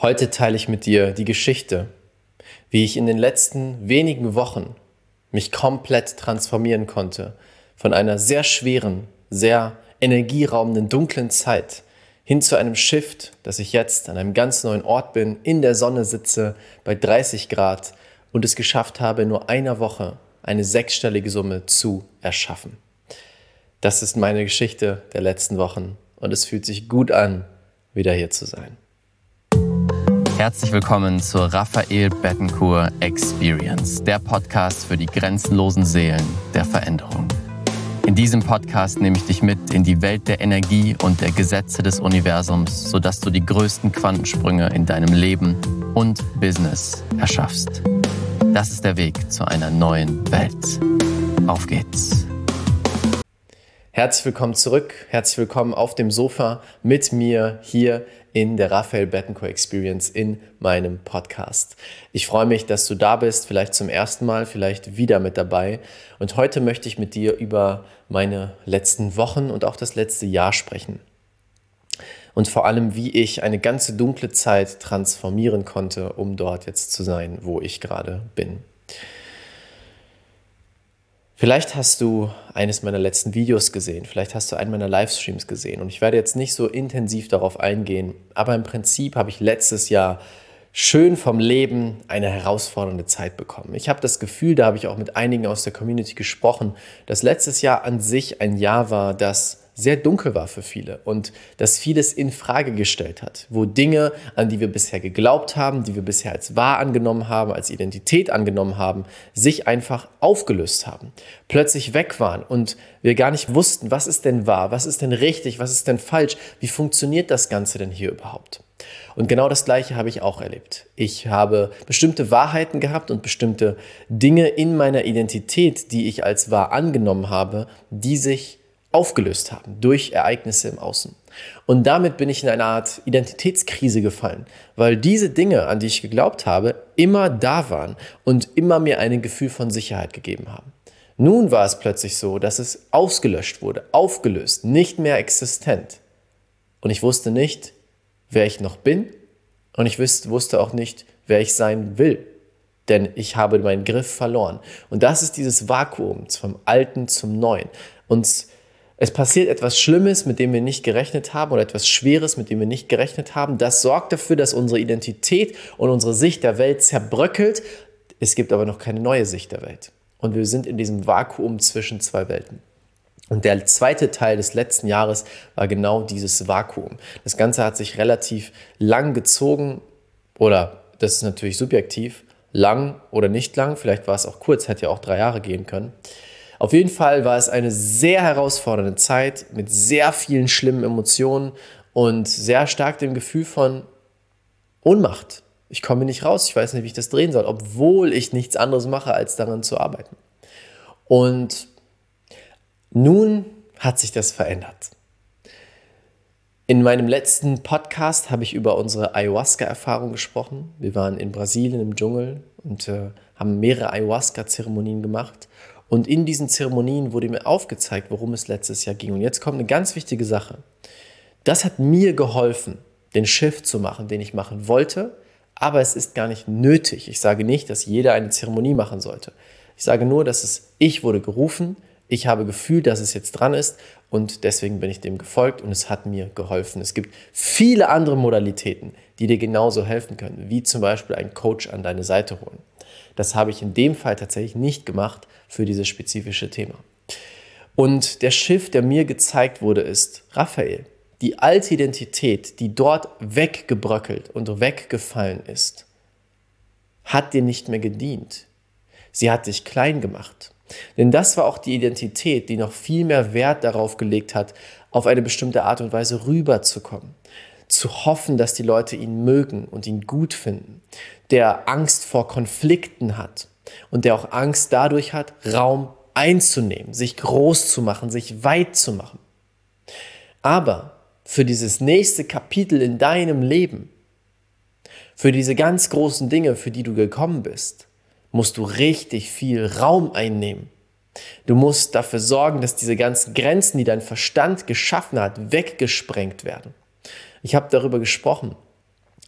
Heute teile ich mit dir die Geschichte, wie ich in den letzten wenigen Wochen mich komplett transformieren konnte von einer sehr schweren, sehr energieraubenden, dunklen Zeit hin zu einem Shift, dass ich jetzt an einem ganz neuen Ort bin, in der Sonne sitze, bei 30 Grad und es geschafft habe, in nur einer Woche eine 6-stellige Summe zu erschaffen. Das ist meine Geschichte der letzten Wochen und es fühlt sich gut an, wieder hier zu sein. Herzlich willkommen zur Raphael Bettencourt Experience, der Podcast für die grenzenlosen Seelen der Veränderung. In diesem Podcast nehme ich dich mit in die Welt der Energie und der Gesetze des Universums, sodass du die größten Quantensprünge in deinem Leben und Business erschaffst. Das ist der Weg zu einer neuen Welt. Auf geht's! Herzlich willkommen zurück, herzlich willkommen auf dem Sofa mit mir hier in der Raphael Bettencourt Experience in meinem Podcast. Ich freue mich, dass du da bist, vielleicht zum ersten Mal, vielleicht wieder mit dabei. Und heute möchte ich mit dir über meine letzten Wochen und auch das letzte Jahr sprechen. Und vor allem, wie ich eine ganze dunkle Zeit transformieren konnte, um dort jetzt zu sein, wo ich gerade bin. Vielleicht hast du eines meiner letzten Videos gesehen, vielleicht hast du einen meiner Livestreams gesehen und ich werde jetzt nicht so intensiv darauf eingehen, aber im Prinzip habe ich letztes Jahr schön vom Leben eine herausfordernde Zeit bekommen. Ich habe das Gefühl, da habe ich auch mit einigen aus der Community gesprochen, dass letztes Jahr an sich ein Jahr war, das sehr dunkel war für viele und das vieles in Frage gestellt hat, wo Dinge, an die wir bisher geglaubt haben, die wir bisher als wahr angenommen haben, als Identität angenommen haben, sich einfach aufgelöst haben, plötzlich weg waren und wir gar nicht wussten, was ist denn wahr, was ist denn richtig, was ist denn falsch, wie funktioniert das Ganze denn hier überhaupt? Und genau das Gleiche habe ich auch erlebt. Ich habe bestimmte Wahrheiten gehabt und bestimmte Dinge in meiner Identität, die ich als wahr angenommen habe, die sich aufgelöst haben durch Ereignisse im Außen. Und damit bin ich in eine Art Identitätskrise gefallen, weil diese Dinge, an die ich geglaubt habe, immer da waren und immer mir ein Gefühl von Sicherheit gegeben haben. Nun war es plötzlich so, dass es ausgelöscht wurde, aufgelöst, nicht mehr existent. Und ich wusste nicht, wer ich noch bin und ich wusste auch nicht, wer ich sein will. Denn ich habe meinen Griff verloren. Und das ist dieses Vakuum vom Alten zum Neuen. Und es passiert etwas Schlimmes, mit dem wir nicht gerechnet haben oder etwas Schweres, mit dem wir nicht gerechnet haben. Das sorgt dafür, dass unsere Identität und unsere Sicht der Welt zerbröckelt. Es gibt aber noch keine neue Sicht der Welt. Und wir sind in diesem Vakuum zwischen zwei Welten. Und der zweite Teil des letzten Jahres war genau dieses Vakuum. Das Ganze hat sich relativ lang gezogen, oder das ist natürlich subjektiv, lang oder nicht lang, vielleicht war es auch kurz, hätte ja auch 3 Jahre gehen können. Auf jeden Fall war es eine sehr herausfordernde Zeit mit sehr vielen schlimmen Emotionen und sehr stark dem Gefühl von Ohnmacht. Ich komme nicht raus, ich weiß nicht, wie ich das drehen soll, obwohl ich nichts anderes mache, als daran zu arbeiten. Und nun hat sich das verändert. In meinem letzten Podcast habe ich über unsere Ayahuasca-Erfahrung gesprochen. Wir waren in Brasilien im Dschungel und haben mehrere Ayahuasca-Zeremonien gemacht. Und in diesen Zeremonien wurde mir aufgezeigt, worum es letztes Jahr ging. Und jetzt kommt eine ganz wichtige Sache. Das hat mir geholfen, den Shift zu machen, den ich machen wollte. Aber es ist gar nicht nötig. Ich sage nicht, dass jeder eine Zeremonie machen sollte. Ich sage nur, dass ich wurde gerufen. Ich habe gefühlt, dass es jetzt dran ist. Und deswegen bin ich dem gefolgt und es hat mir geholfen. Es gibt viele andere Modalitäten, die dir genauso helfen können. Wie zum Beispiel einen Coach an deine Seite holen. Das habe ich in dem Fall tatsächlich nicht gemacht für dieses spezifische Thema. Und der Shift, der mir gezeigt wurde, ist, Raphael, die alte Identität, die dort weggebröckelt und weggefallen ist, hat dir nicht mehr gedient. Sie hat dich klein gemacht. Denn das war auch die Identität, die noch viel mehr Wert darauf gelegt hat, auf eine bestimmte Art und Weise rüberzukommen. Zu hoffen, dass die Leute ihn mögen und ihn gut finden, der Angst vor Konflikten hat und der auch Angst dadurch hat, Raum einzunehmen, sich groß zu machen, sich weit zu machen. Aber für dieses nächste Kapitel in deinem Leben, für diese ganz großen Dinge, für die du gekommen bist, musst du richtig viel Raum einnehmen. Du musst dafür sorgen, dass diese ganzen Grenzen, die dein Verstand geschaffen hat, weggesprengt werden. Ich habe darüber gesprochen,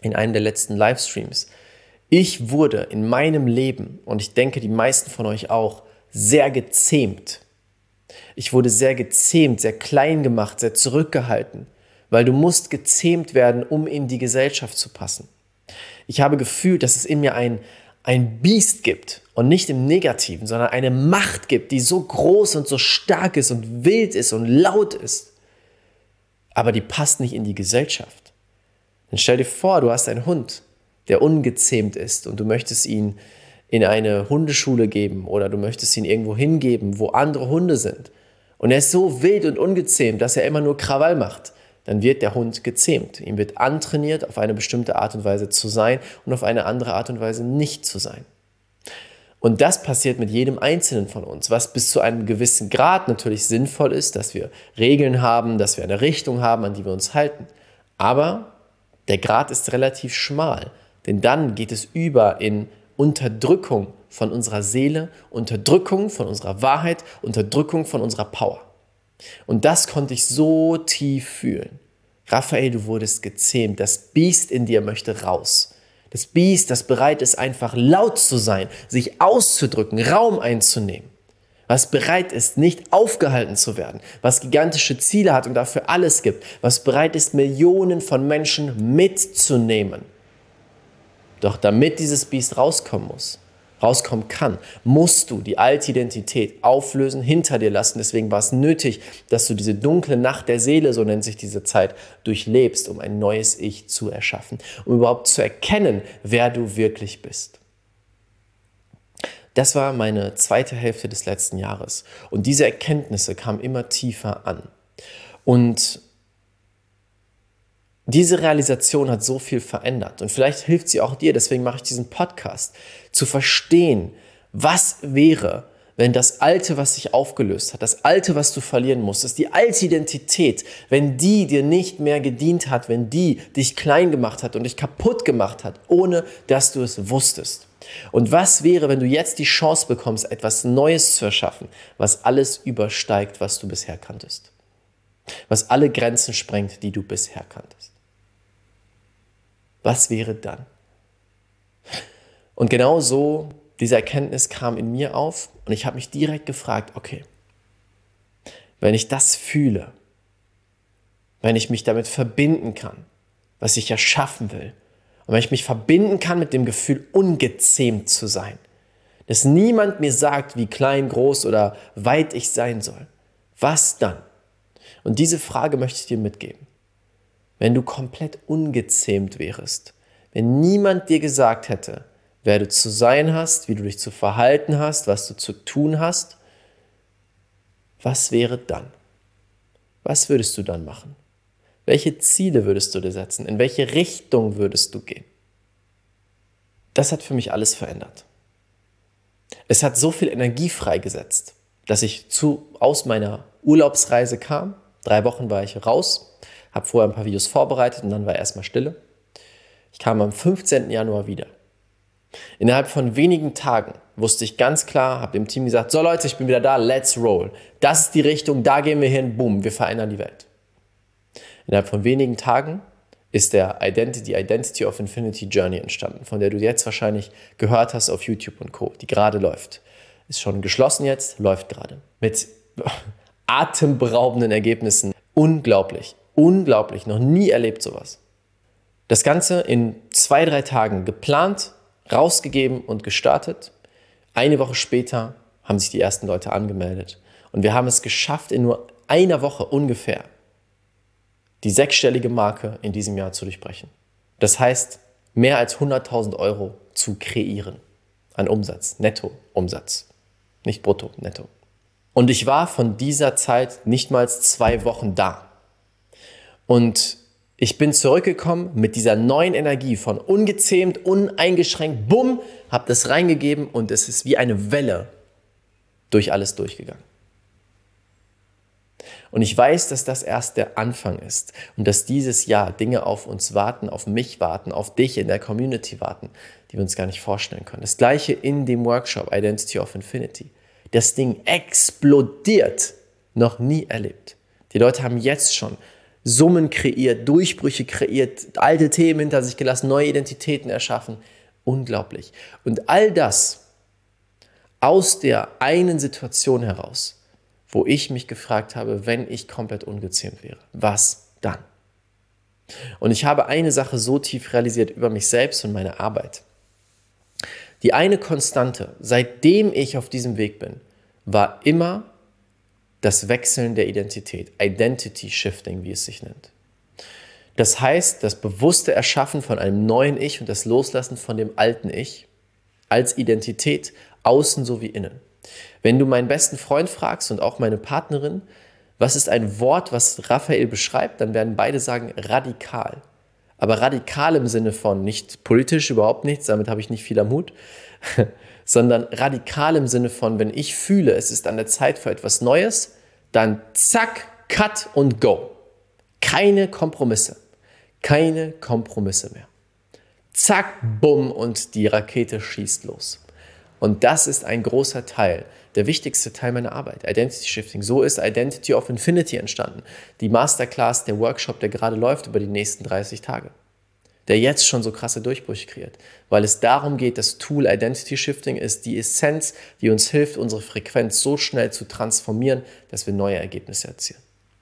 in einem der letzten Livestreams, ich wurde in meinem Leben, und ich denke, die meisten von euch auch, sehr gezähmt. Ich wurde sehr gezähmt, sehr klein gemacht, sehr zurückgehalten, weil du musst gezähmt werden, um in die Gesellschaft zu passen. Ich habe gefühlt, dass es in mir ein Biest gibt und nicht im Negativen, sondern eine Macht gibt, die so groß und so stark ist und wild ist und laut ist, aber die passt nicht in die Gesellschaft. Dann stell dir vor, du hast einen Hund, der ungezähmt ist und du möchtest ihn in eine Hundeschule geben oder du möchtest ihn irgendwo hingeben, wo andere Hunde sind. Und er ist so wild und ungezähmt, dass er immer nur Krawall macht. Dann wird der Hund gezähmt. Ihm wird antrainiert, auf eine bestimmte Art und Weise zu sein und auf eine andere Art und Weise nicht zu sein. Und das passiert mit jedem Einzelnen von uns, was bis zu einem gewissen Grad natürlich sinnvoll ist, dass wir Regeln haben, dass wir eine Richtung haben, an die wir uns halten. Aber der Grad ist relativ schmal, denn dann geht es über in Unterdrückung von unserer Seele, Unterdrückung von unserer Wahrheit, Unterdrückung von unserer Power. Und das konnte ich so tief fühlen. Raphael, du wurdest gezähmt. Das Biest in dir möchte raus. Das Biest, das bereit ist, einfach laut zu sein, sich auszudrücken, Raum einzunehmen. Was bereit ist, nicht aufgehalten zu werden. Was gigantische Ziele hat und dafür alles gibt. Was bereit ist, Millionen von Menschen mitzunehmen. Doch damit dieses Biest rauskommen kann, musst du die alte Identität auflösen, hinter dir lassen. Deswegen war es nötig, dass du diese dunkle Nacht der Seele, so nennt sich diese Zeit, durchlebst, um ein neues Ich zu erschaffen, um überhaupt zu erkennen, wer du wirklich bist. Das war meine zweite Hälfte des letzten Jahres. Und diese Erkenntnisse kamen immer tiefer an. Und diese Realisation hat so viel verändert und vielleicht hilft sie auch dir, deswegen mache ich diesen Podcast, zu verstehen, was wäre, wenn das Alte, was sich aufgelöst hat, das Alte, was du verlieren musstest, die alte Identität, wenn die dir nicht mehr gedient hat, wenn die dich klein gemacht hat und dich kaputt gemacht hat, ohne dass du es wusstest. Und was wäre, wenn du jetzt die Chance bekommst, etwas Neues zu erschaffen, was alles übersteigt, was du bisher kanntest, was alle Grenzen sprengt, die du bisher kanntest. Was wäre dann? Und genau so, diese Erkenntnis kam in mir auf und ich habe mich direkt gefragt, okay, wenn ich das fühle, wenn ich mich damit verbinden kann, was ich erschaffen will, und wenn ich mich verbinden kann mit dem Gefühl, ungezähmt zu sein, dass niemand mir sagt, wie klein, groß oder weit ich sein soll, was dann? Und diese Frage möchte ich dir mitgeben. Wenn du komplett ungezähmt wärst, wenn niemand dir gesagt hätte, wer du zu sein hast, wie du dich zu verhalten hast, was du zu tun hast, was wäre dann? Was würdest du dann machen? Welche Ziele würdest du dir setzen? In welche Richtung würdest du gehen? Das hat für mich alles verändert. Es hat so viel Energie freigesetzt, dass ich aus meiner Urlaubsreise kam. 3 Wochen war ich raus. Habe vorher ein paar Videos vorbereitet und dann war erstmal Stille. Ich kam am 15. Januar wieder. Innerhalb von wenigen Tagen wusste ich ganz klar, habe dem Team gesagt, so Leute, ich bin wieder da, let's roll. Das ist die Richtung, da gehen wir hin, boom, wir verändern die Welt. Innerhalb von wenigen Tagen ist die Identity of Infinity Journey entstanden, von der du jetzt wahrscheinlich gehört hast auf YouTube und Co., die gerade läuft. Ist schon geschlossen jetzt, läuft gerade. Mit atemberaubenden Ergebnissen. Unglaublich. Unglaublich, noch nie erlebt sowas. Das Ganze in 2-3 Tagen geplant, rausgegeben und gestartet. Eine Woche später haben sich die ersten Leute angemeldet. Und wir haben es geschafft, in nur einer Woche ungefähr die 6-stellige Marke in diesem Jahr zu durchbrechen. Das heißt, mehr als 100.000 Euro zu kreieren an Umsatz, Netto-Umsatz, nicht brutto, netto. Und ich war von dieser Zeit nicht mal 2 Wochen da. Und ich bin zurückgekommen mit dieser neuen Energie von ungezähmt, uneingeschränkt, bumm, habe das reingegeben und es ist wie eine Welle durch alles durchgegangen. Und ich weiß, dass das erst der Anfang ist und dass dieses Jahr Dinge auf uns warten, auf mich warten, auf dich in der Community warten, die wir uns gar nicht vorstellen können. Das Gleiche in dem Workshop Identity of Infinity. Das Ding explodiert, noch nie erlebt. Die Leute haben jetzt schon Summen kreiert, Durchbrüche kreiert, alte Themen hinter sich gelassen, neue Identitäten erschaffen. Unglaublich. Und all das aus der einen Situation heraus, wo ich mich gefragt habe, wenn ich komplett ungezähmt wäre, was dann? Und ich habe eine Sache so tief realisiert über mich selbst und meine Arbeit. Die eine Konstante, seitdem ich auf diesem Weg bin, war immer das Wechseln der Identität, Identity Shifting, wie es sich nennt. Das heißt, das bewusste Erschaffen von einem neuen Ich und das Loslassen von dem alten Ich als Identität, außen sowie innen. Wenn du meinen besten Freund fragst und auch meine Partnerin, was ist ein Wort, was Raphael beschreibt, dann werden beide sagen radikal. Aber radikal im Sinne von nicht politisch, überhaupt nichts, damit habe ich nicht viel am Hut, sondern radikal im Sinne von, wenn ich fühle, es ist an der Zeit für etwas Neues, dann zack, cut und go. Keine Kompromisse. Keine Kompromisse mehr. Zack, bumm und die Rakete schießt los. Und das ist ein großer Teil, der wichtigste Teil meiner Arbeit, Identity Shifting. So ist Identity of Infinity entstanden. Die Masterclass, der Workshop, der gerade läuft über die nächsten 30 Tage. Der jetzt schon so krasse Durchbrüche kreiert. Weil es darum geht, das Tool Identity Shifting ist die Essenz, die uns hilft, unsere Frequenz so schnell zu transformieren, dass wir neue Ergebnisse erzielen.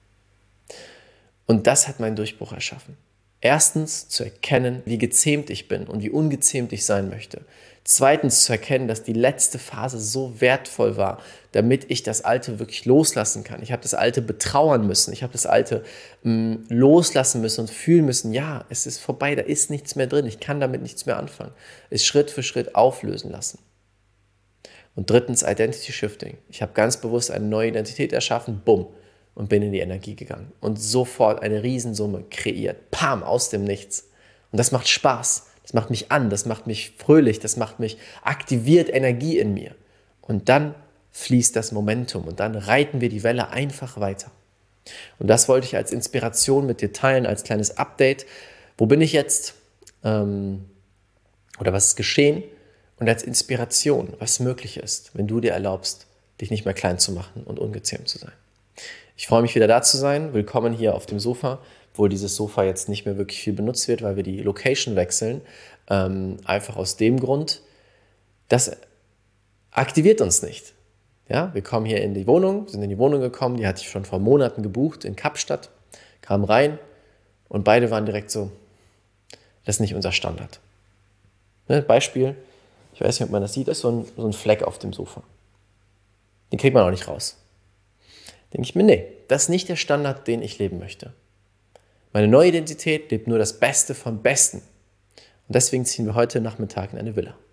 Und das hat meinen Durchbruch erschaffen. Erstens zu erkennen, wie gezähmt ich bin und wie ungezähmt ich sein möchte. Zweitens zu erkennen, dass die letzte Phase so wertvoll war, damit ich das Alte wirklich loslassen kann. Ich habe das Alte betrauern müssen, ich habe das Alte loslassen müssen und fühlen müssen, ja, es ist vorbei, da ist nichts mehr drin, ich kann damit nichts mehr anfangen. Es Schritt für Schritt auflösen lassen. Und drittens Identity Shifting. Ich habe ganz bewusst eine neue Identität erschaffen, bumm, und bin in die Energie gegangen und sofort eine Riesensumme kreiert, pam, aus dem Nichts. Und das macht Spaß. Das macht mich an, das macht mich fröhlich, das macht mich aktiviert Energie in mir. Und dann fließt das Momentum und dann reiten wir die Welle einfach weiter. Und das wollte ich als Inspiration mit dir teilen, als kleines Update. Wo bin ich jetzt? Oder was ist geschehen? Und als Inspiration, was möglich ist, wenn du dir erlaubst, dich nicht mehr klein zu machen und ungezähmt zu sein. Ich freue mich wieder da zu sein. Willkommen hier auf dem Sofa. Obwohl dieses Sofa jetzt nicht mehr wirklich viel benutzt wird, weil wir die Location wechseln. Einfach aus dem Grund, das aktiviert uns nicht. Ja, wir kommen hier in die Wohnung, sind in die Wohnung gekommen, die hatte ich schon vor Monaten gebucht in Kapstadt, kamen rein und beide waren direkt so, das ist nicht unser Standard. Ne, Beispiel, ich weiß nicht, ob man das sieht, ist so ein Fleck auf dem Sofa. Den kriegt man auch nicht raus. Denke ich mir, nee, das ist nicht der Standard, den ich leben möchte. Meine neue Identität lebt nur das Beste vom Besten. Und deswegen ziehen wir heute Nachmittag in eine Villa.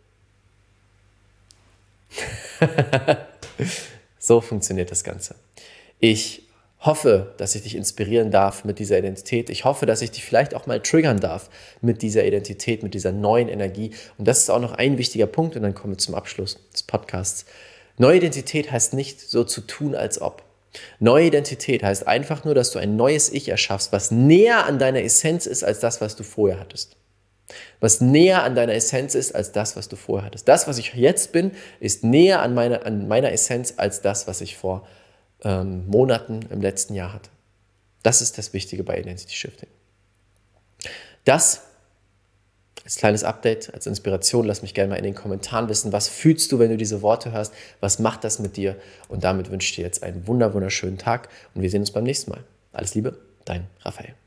So funktioniert das Ganze. Ich hoffe, dass ich dich inspirieren darf mit dieser Identität. Ich hoffe, dass ich dich vielleicht auch mal triggern darf mit dieser Identität, mit dieser neuen Energie. Und das ist auch noch ein wichtiger Punkt. Und dann kommen wir zum Abschluss des Podcasts. Neue Identität heißt nicht so zu tun, als ob. Neue Identität heißt einfach nur, dass du ein neues Ich erschaffst, was näher an deiner Essenz ist als das, was du vorher hattest. Was näher an deiner Essenz ist als das, was du vorher hattest. Das, was ich jetzt bin, ist näher an meiner Essenz als das, was ich vor Monaten im letzten Jahr hatte. Das ist das Wichtige bei Identity Shifting. Das als kleines Update, als Inspiration, lass mich gerne mal in den Kommentaren wissen, was fühlst du, wenn du diese Worte hörst, was macht das mit dir? Und damit wünsche ich dir jetzt einen wunderschönen Tag und wir sehen uns beim nächsten Mal. Alles Liebe, dein Raphael.